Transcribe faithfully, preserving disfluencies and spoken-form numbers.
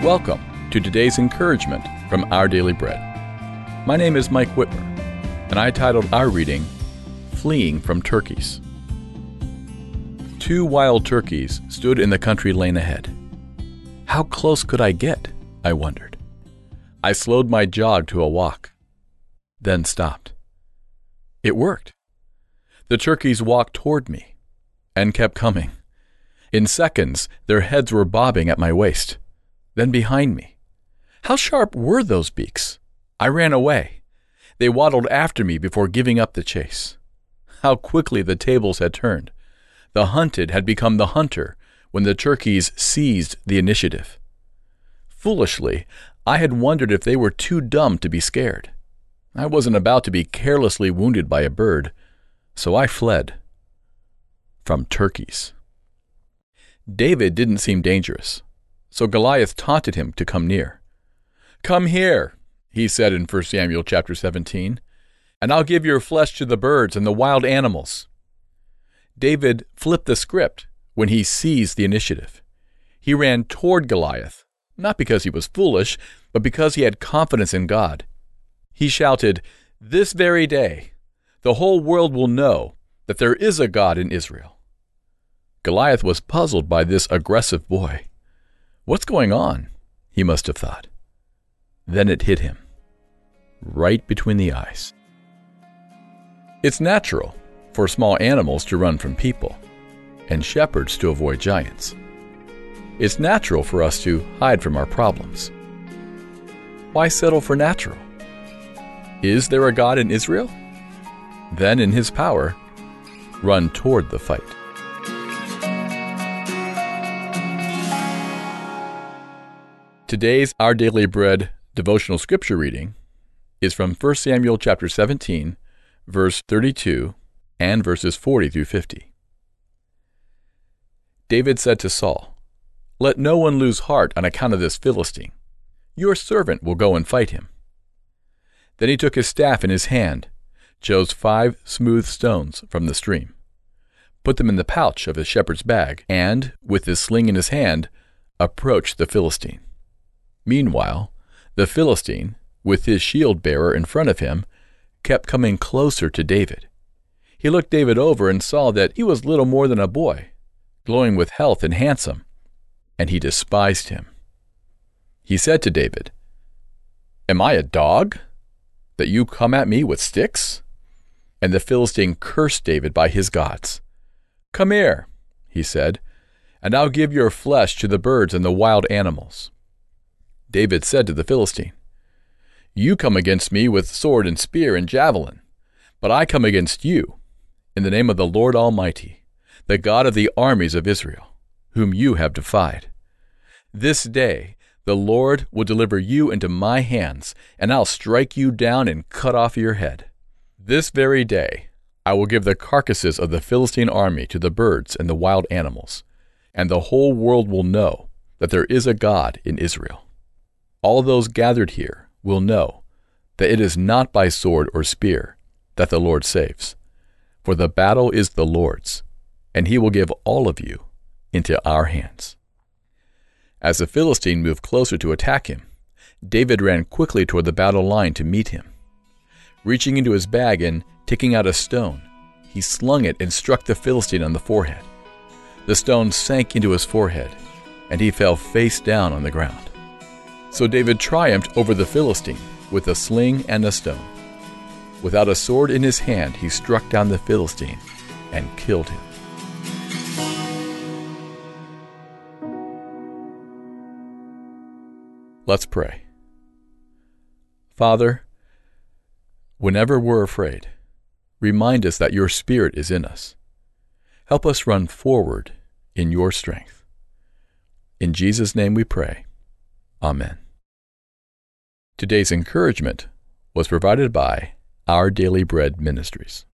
Welcome to today's encouragement from Our Daily Bread. My name is Mike Whitmer, and I titled our reading, Fleeing from Turkeys. Two wild turkeys stood in the country lane ahead. How close could I get? I wondered. I slowed my jog to a walk, then stopped. It worked. The turkeys walked toward me and kept coming. In seconds, their heads were bobbing at my waist, then behind me. How sharp were those beaks? I ran away. They waddled after me before giving up the chase. How quickly the tables had turned. The hunted had become the hunter when the turkeys seized the initiative. Foolishly, I had wondered if they were too dumb to be scared. I wasn't about to be carelessly wounded by a bird, so I fled. From turkeys. David didn't seem dangerous, so Goliath taunted him to come near. "Come here," he said in First Samuel chapter seventeen, "and I'll give your flesh to the birds and the wild animals." David flipped the script when he seized the initiative. He ran toward Goliath, not because he was foolish, but because he had confidence in God. He shouted, "This very day, the whole world will know that there is a God in Israel." Goliath was puzzled by this aggressive boy. What's going on? He must have thought. Then it hit him, right between the eyes. It's natural for small animals to run from people, and shepherds to avoid giants. It's natural for us to hide from our problems. Why settle for natural? Is there a God in Israel? Then, in His power, run toward the fight. Today's Our Daily Bread devotional scripture reading is from First Samuel chapter seventeen, verse thirty-two, and verses forty through fifty. David said to Saul, "Let no one lose heart on account of this Philistine. Your servant will go and fight him." Then he took his staff in his hand, chose five smooth stones from the stream, put them in the pouch of his shepherd's bag, and, with his sling in his hand, approached the Philistine. Meanwhile, the Philistine, with his shield-bearer in front of him, kept coming closer to David. He looked David over and saw that he was little more than a boy, glowing with health and handsome, and he despised him. He said to David, "Am I a dog, that you come at me with sticks?" And the Philistine cursed David by his gods. "Come here," he said, "and I'll give your flesh to the birds and the wild animals." David said to the Philistine, "You come against me with sword and spear and javelin, but I come against you in the name of the Lord Almighty, the God of the armies of Israel, whom you have defied. This day the Lord will deliver you into my hands, and I'll strike you down and cut off your head. This very day I will give the carcasses of the Philistine army to the birds and the wild animals, and the whole world will know that there is a God in Israel. All those gathered here will know that it is not by sword or spear that the Lord saves, for the battle is the Lord's, and He will give all of you into our hands." As the Philistine moved closer to attack him, David ran quickly toward the battle line to meet him. Reaching into his bag and taking out a stone, he slung it and struck the Philistine on the forehead. The stone sank into his forehead, and he fell face down on the ground. So David triumphed over the Philistine with a sling and a stone. Without a sword in his hand, he struck down the Philistine and killed him. Let's pray. Father, whenever we're afraid, remind us that your Spirit is in us. Help us run forward in your strength. In Jesus' name we pray. Amen. Today's encouragement was provided by Our Daily Bread Ministries.